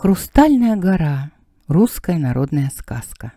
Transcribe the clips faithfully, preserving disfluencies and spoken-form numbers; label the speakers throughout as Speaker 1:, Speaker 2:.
Speaker 1: Хрустальная гора. Русская народная сказка.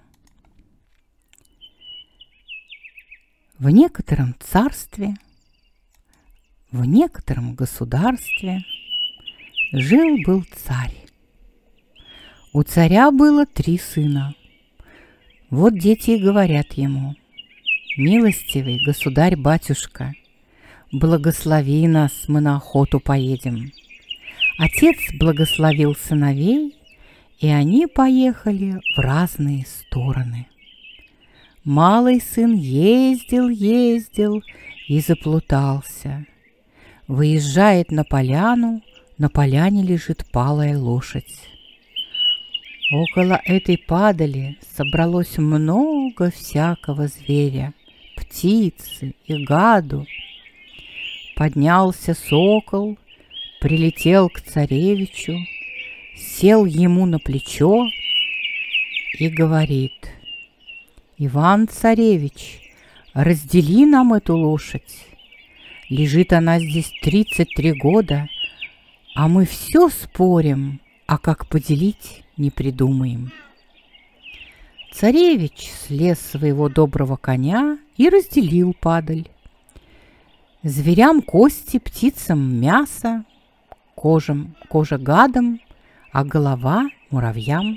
Speaker 1: В некотором царстве, в некотором государстве жил-был царь. У царя было три сына. Вот дети и говорят ему: «Милостивый государь-батюшка, благослови нас, мы на охоту поедем». Отец благословил сыновей, и они поехали в разные стороны. Малый сын ездил, ездил и заплутался. Выезжает на поляну, на поляне лежит палая лошадь. Около этой падали собралось много всякого зверя, птицы и гаду. Поднялся сокол, прилетел к царевичу, сел ему на плечо и говорит: «Иван-царевич, раздели нам эту лошадь. Лежит она здесь тридцать три года, а мы все спорим, а как поделить не придумаем». Царевич слез с своего доброго коня и разделил падаль. Зверям кости, птицам мясо, кожам, кожа гадам, а голова муравьям.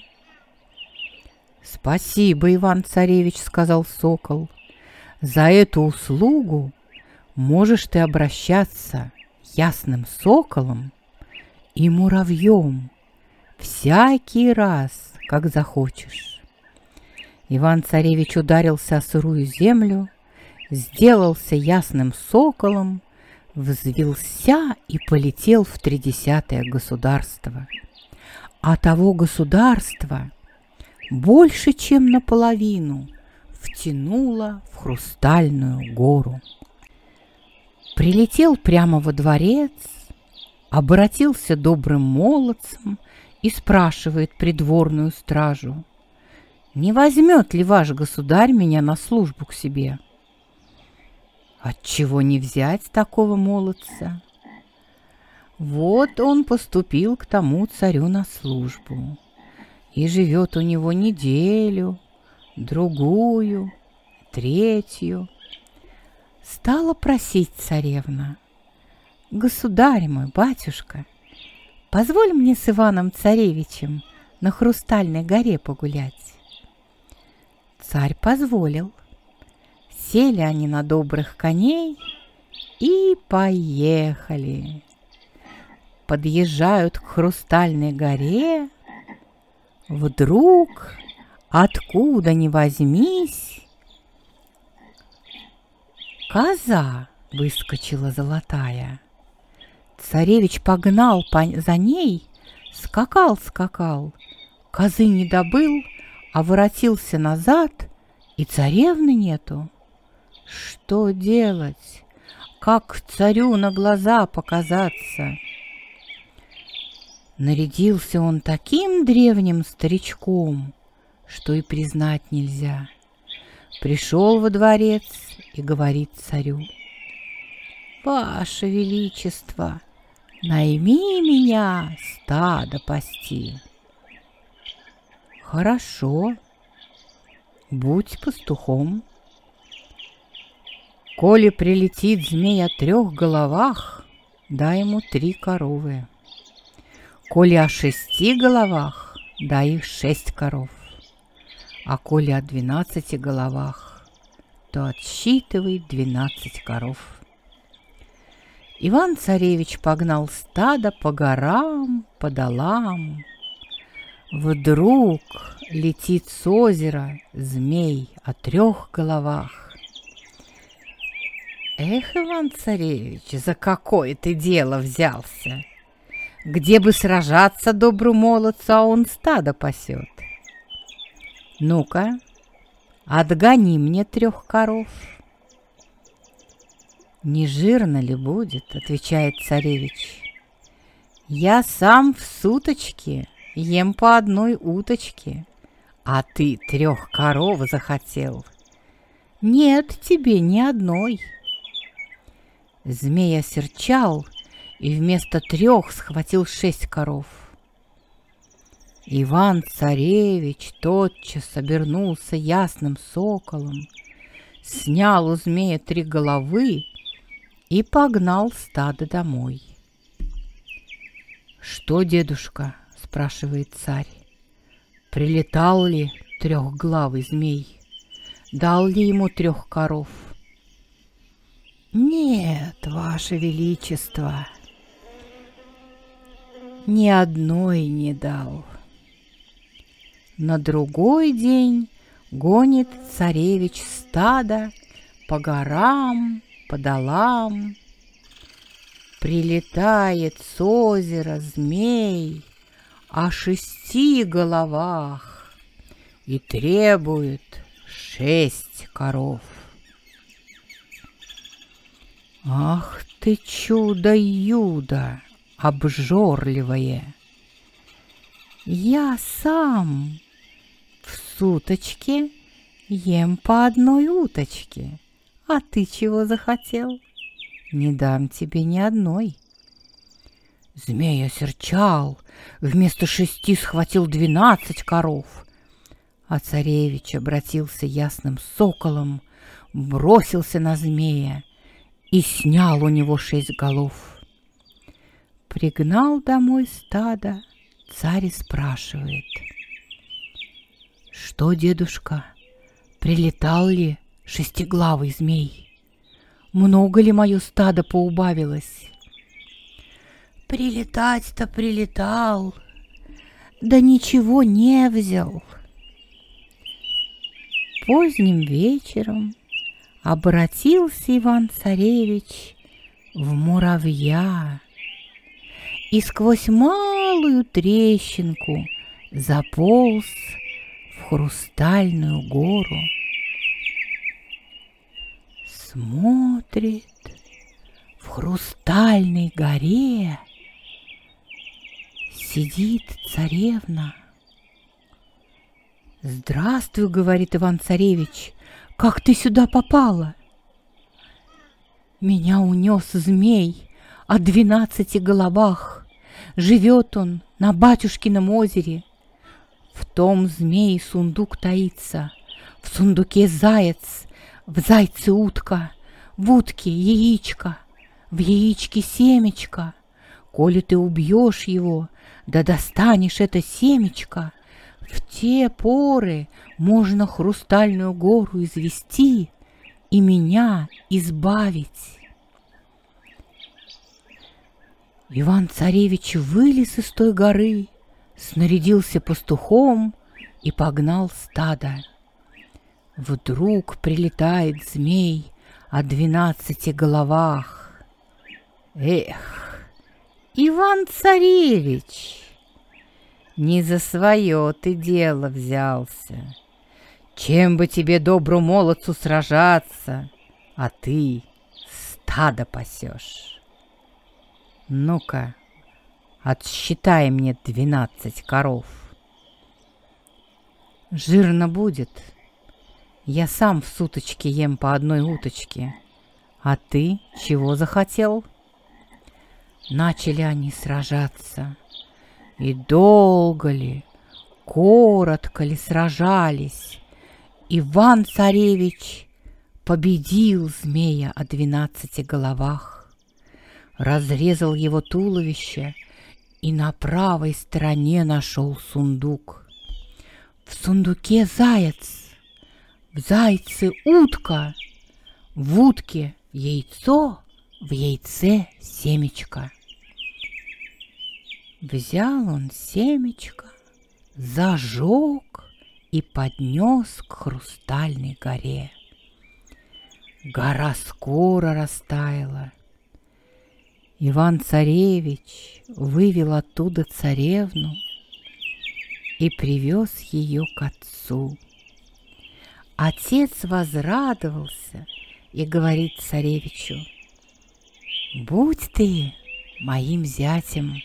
Speaker 1: «Спасибо, Иван-царевич, — сказал сокол, — за эту услугу можешь ты обращаться ясным соколом и муравьем всякий раз, как захочешь». Иван-царевич ударился о сырую землю, сделался ясным соколом, взвился и полетел в тридесятое государство. А того государства больше, чем наполовину, втянуло в хрустальную гору. Прилетел прямо во дворец, обратился добрым молодцем и спрашивает придворную стражу: «Не возьмет ли ваш государь меня на службу к себе?» Отчего не взять такого молодца? Вот он поступил к тому царю на службу и живет у него неделю, другую, третью. Стала просить царевна: «Государь мой, батюшка, позволь мне с Иваном-царевичем на Хрустальной горе погулять». Царь позволил. Сели они на добрых коней и поехали. Подъезжают к Хрустальной горе. Вдруг, откуда ни возьмись, коза выскочила золотая. Царевич погнал за ней, скакал-скакал. Козы не добыл, а воротился назад, и царевны нету. Что делать? Как царю на глаза показаться? Нарядился он таким древним старичком, что и признать нельзя. Пришел во дворец и говорит царю: «Ваше Величество, найми меня стадо пасти». «Хорошо, будь пастухом. Коли прилетит змей о трех головах, дай ему три коровы. Коли о шести головах, дай их шесть коров. А коли о двенадцати головах, то отсчитывай двенадцать коров». Иван-царевич погнал стадо по горам, по долам. Вдруг летит с озера змей о трех головах. «Эх, Иван-царевич, за какое ты дело взялся? Где бы сражаться добру молодцу, а он стадо пасет? Ну-ка, отгони мне трех коров». «Не жирно ли будет, — отвечает царевич, — я сам в суточке ем по одной уточке, а ты трех коров захотел. Нет тебе ни одной». Змей осерчал и вместо трех схватил шесть коров. Иван-царевич тотчас обернулся ясным соколом, снял у змея три головы и погнал стадо домой. «Что, дедушка?» — спрашивает царь. «Прилетал ли трехглавый змей? Дал ли ему трех коров?» «Нет, ваше величество, ни одной не дал». На другой день гонит царевич стадо по горам, по долам. Прилетает с озера змей о шести головах и требует шесть коров. «Ах ты, чудо-юдо обжорливое! Я сам в суточке ем по одной уточке, а ты чего захотел? Не дам тебе ни одной». Змей осерчал, вместо шести схватил двенадцать коров, а царевич обратился ясным соколом, бросился на змея и снял у него шесть голов. Пригнал домой стадо, царь спрашивает: «Что, дедушка, прилетал ли шестиглавый змей? Много ли мое стадо поубавилось?» «Прилетать-то прилетал, да ничего не взял». Поздним вечером обратился Иван-царевич в муравья и сквозь малую трещинку заполз в хрустальную гору. Смотрит, в хрустальной горе сидит царевна. «Здравствуй, — говорит Иван-царевич, — как ты сюда попала?» «Меня унес змей о двенадцати головах. Живет он на батюшкином озере. В том змей сундук таится, в сундуке заяц, в зайце утка, в утке яичко, в яичке семечко. Коли ты убьешь его, да достанешь это семечко, в те поры можно хрустальную гору извести и меня избавить». Иван-царевич вылез из той горы, снарядился пастухом и погнал стадо. Вдруг прилетает змей о двенадцати головах. «Эх, Иван-царевич, не за свое ты дело взялся. Чем бы тебе, добру молодцу, сражаться, а ты стадо пасешь? Ну-ка, отсчитай мне двенадцать коров». «Жирно будет. Я сам в суточке ем по одной уточке. А ты чего захотел?» Начали они сражаться. И долго ли, коротко ли сражались, Иван-царевич победил змея о двенадцати головах, разрезал его туловище и на правой стороне нашел сундук. В сундуке заяц, в зайце утка, в утке яйцо, в яйце семечко. Взял он семечко, зажег и поднес к хрустальной горе. Гора скоро растаяла. Иван-царевич вывел оттуда царевну и привез ее к отцу. Отец возрадовался и говорит царевичу: «Будь ты моим зятем».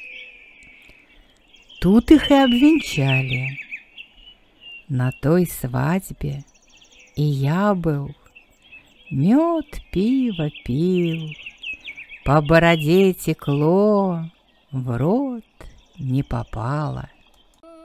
Speaker 1: Тут их и обвенчали. На той свадьбе и я был, мед пиво пил, по бороде текло, в рот не попало.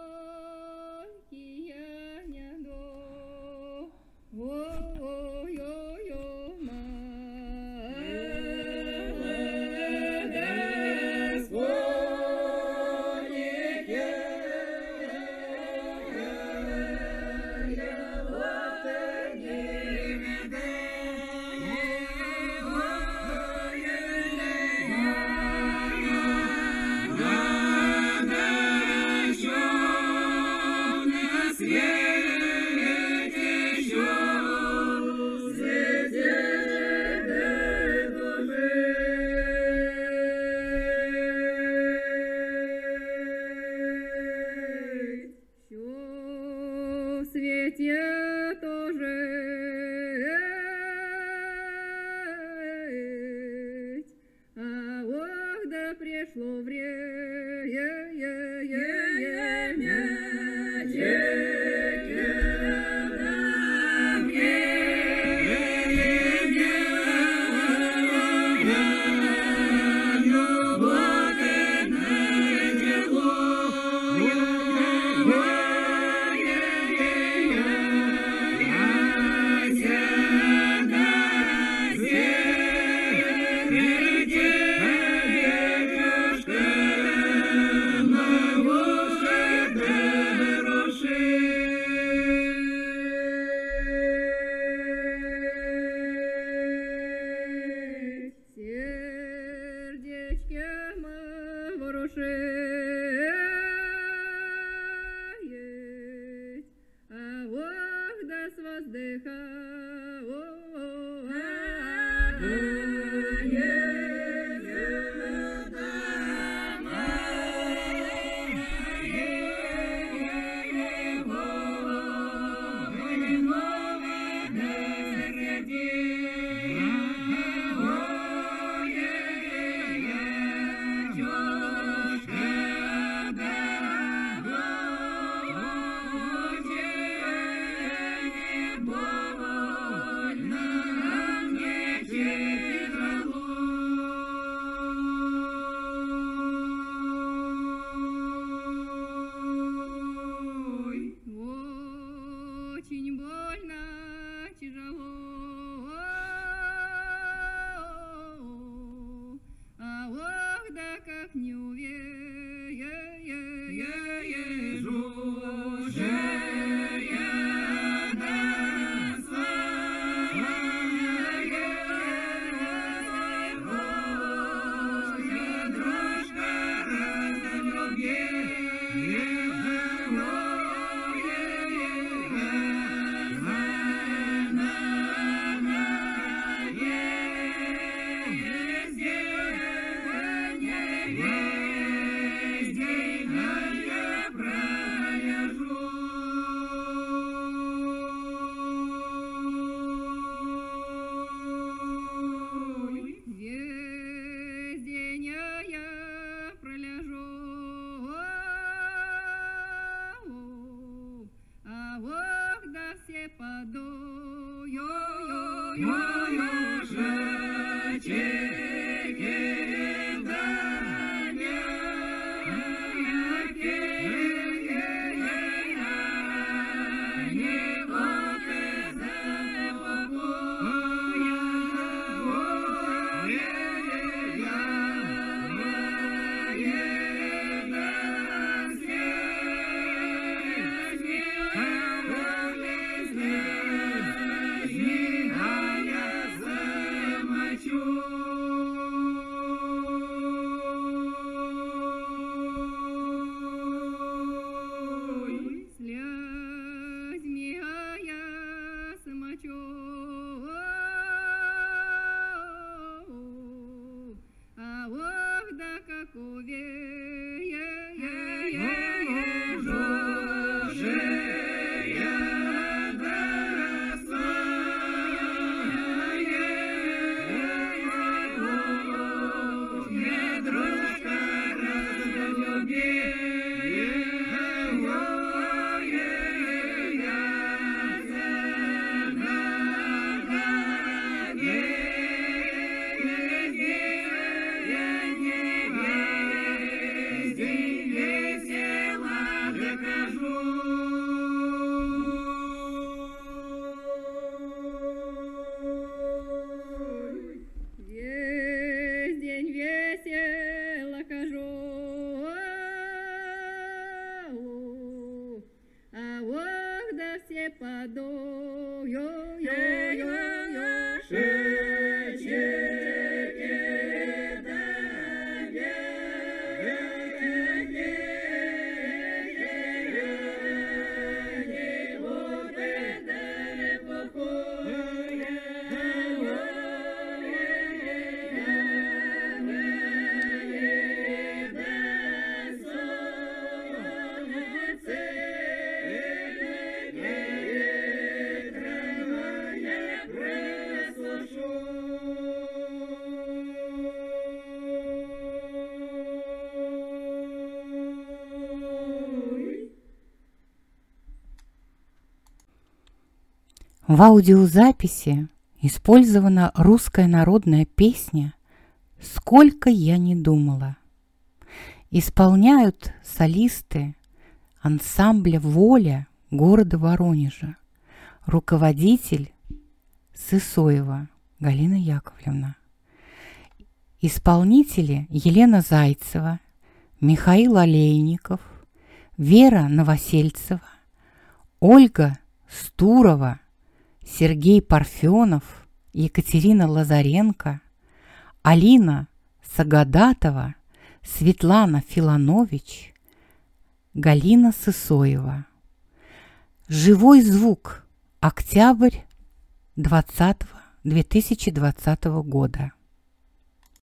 Speaker 1: В аудиозаписи использована русская народная песня «Сколько я не думала». Исполняют солисты ансамбля «Воля» города Воронежа, руководитель Сысоева Галина Яковлевна. Исполнители Елена Зайцева, Михаил Олейников, Вера Новосельцева, Ольга Стурова, Сергей Парфенов, Екатерина Лазаренко, Алина Сагадатова, Светлана Филанович, Галина Сысоева. Живой звук. Октябрь две тысячи двадцатого года.